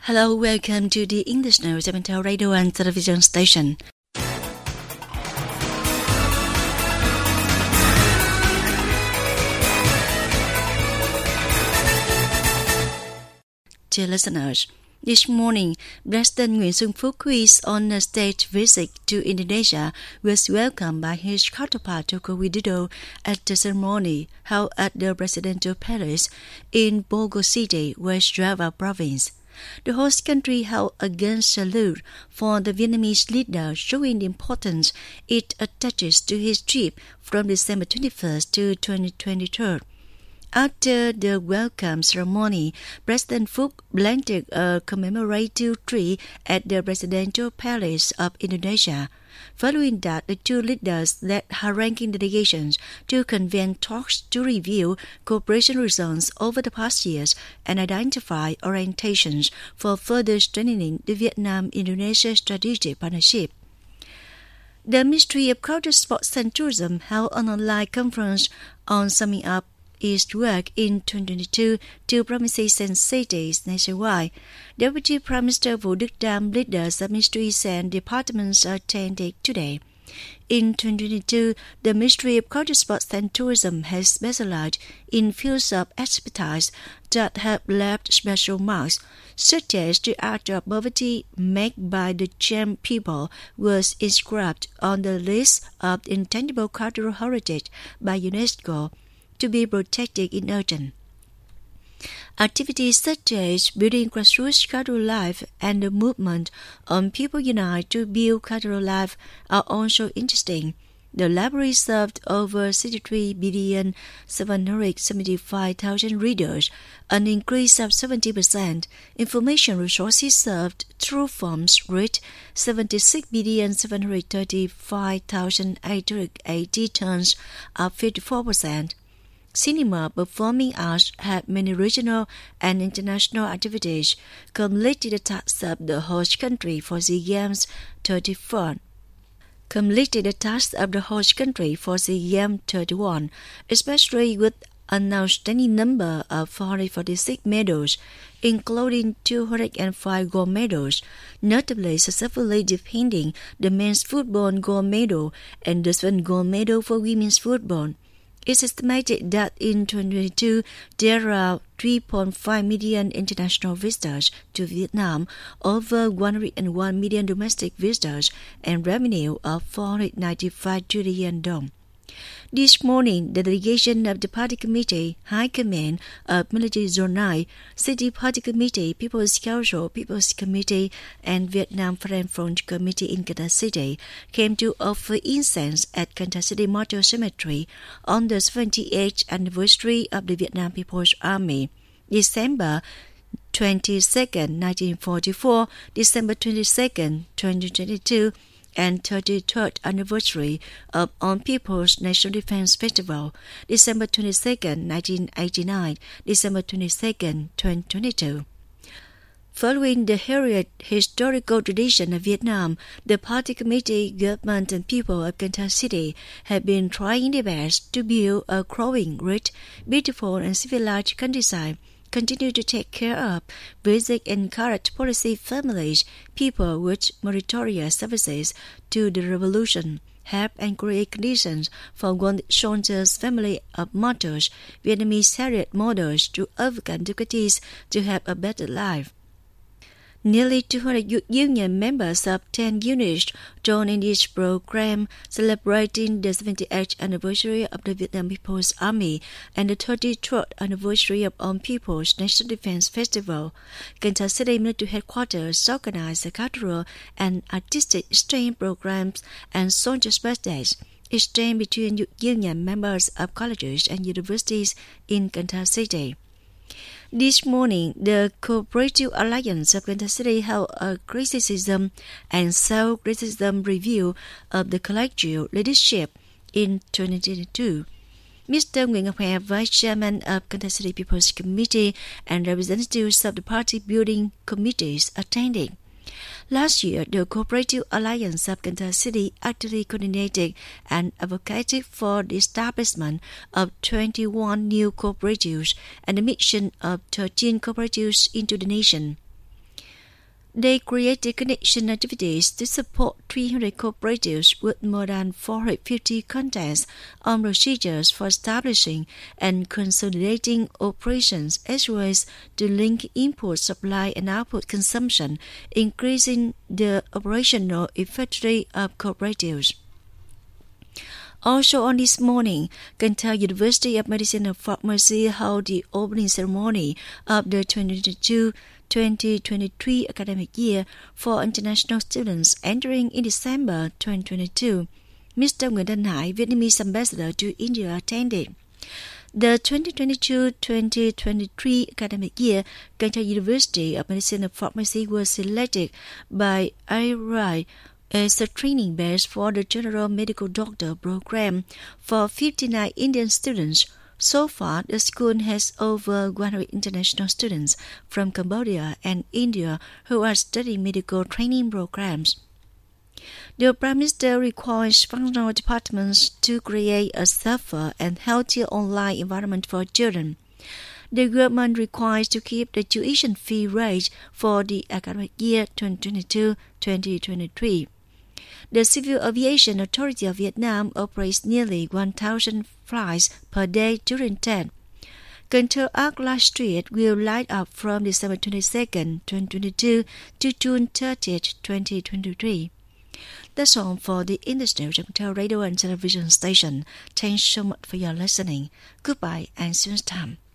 Hello, welcome to the English News of Intel Radio and Television Station. Dear listeners, this morning, President Nguyễn Xuân Phúc, who is on a state visit to Indonesia, was welcomed by his counterpart Joko Widodo at the ceremony held at the Presidential Palace in Bogor City, West Java Province. The host country held a gun salute for the Vietnamese leader, showing the importance it attaches to his trip from December 21st to 2023. After the welcome ceremony, President Phúc planted a commemorative tree at the Presidential Palace of Indonesia. Following that, the two leaders led high-ranking delegations to convene talks to review cooperation results over the past years and identify orientations for further strengthening the Vietnam-Indonesia strategic partnership. The Ministry of Culture, Sports and Tourism held an online conference on summing up its work in 2022 to provinces and cities nationwide. Deputy Prime Minister Vũ Đức Đam, leaders of ministries and departments attended today. In 2022, the Ministry of Culture, Sports and Tourism has specialized in fields of expertise that have left special marks, such as the art of poverty made by the Cham people was inscribed on the list of intangible cultural heritage by UNESCO to be protected in urgent. Activities such as building grassroots cultural life and the movement on People Unite to build cultural life are also interesting. The library served over 63,775,000 readers, an increase of 70%. Information resources served through forms reached 76,735,880 tons, up 54%. Cinema, performing arts had many regional and international activities, completed the task of the host country for SEA Games 31. Especially with an outstanding number of 446 medals, including 205 gold medals, notably successfully defending the men's football gold medal and the 7 gold medal for women's football. It's estimated that in 2022, there are 3.5 million international visitors to Vietnam, over 101 million domestic visitors, and revenue of 495 trillion dong. This morning, the delegation of the Party Committee, High Command of Military Zone 9, City Party Committee, People's Council, People's Committee, and Vietnam Foreign Front Committee in Can Tho City came to offer incense at Can Tho City Mortuary Cemetery on the 78th anniversary of the Vietnam People's Army. December 22nd, 1944, December 22nd, 2022, and 33rd anniversary of Armed People's National Defense Festival, December 22nd, 1989, December 22nd, 2022. Following the historical tradition of Vietnam, the Party Committee, government and people of Can Tho City have been trying their best to build a growing, rich, beautiful and civilized countryside, continue to take care of, visit and encourage policy families, people with meritorious services to the revolution, help and create conditions for wounded soldiers, family of martyrs, Vietnamese harriet models to overcome difficulties to have a better life. Nearly 200 youth union members of 10 units joined in this program celebrating the 78th anniversary of the Vietnam People's Army and the 33rd anniversary of Armed People's National Defense Festival. Can Tho City Military Headquarters organized a cultural and artistic exchange programs and soldiers' birthdays, exchange between youth union members of colleges and universities in Can Tho City. This morning, the Cooperative Alliance of Can Tho City held a criticism and self-criticism review of the collective leadership in 2022. Mr. Nguyễn Ngọc Hè, Vice Chairman of Can Tho City People's Committee and representatives of the party building committees attended. Last year, the Cooperative Alliance of Can Tho City actively coordinated and advocated for the establishment of 21 new cooperatives and the mission of 13 cooperatives into the nation. They created connection activities to support 300 cooperatives with more than 450 contents on procedures for establishing and consolidating operations, as well as to link input, supply, and output consumption, increasing the operational effectiveness of cooperatives. Also on this morning, Can-Tha University of Medicine and Pharmacy held the opening ceremony of the 2022-2023 academic year for international students entering in December 2022. Mr. Nguyễn Thanh Hải, Vietnamese ambassador to India, attended. The 2022-2023 academic year, Can-Tha University of Medicine and Pharmacy was selected by IRI as a training base for the General Medical Doctor program for 59 Indian students. So far, the school has over 100 international students from Cambodia and India who are studying medical training programs. The Prime Minister requires functional departments to create a safer and healthier online environment for children. The government requires to keep the tuition fee rate for the academic year 2022-2023. The Civil Aviation Authority of Vietnam operates nearly 1,000 flights per day during TED. Can-Tha ArcLight Street will light up from December 22nd, 2022 to June 30th, 2023. That's all for the International Can-Tha Radio and Television Station. Thanks so much for your listening. Goodbye and see you next time.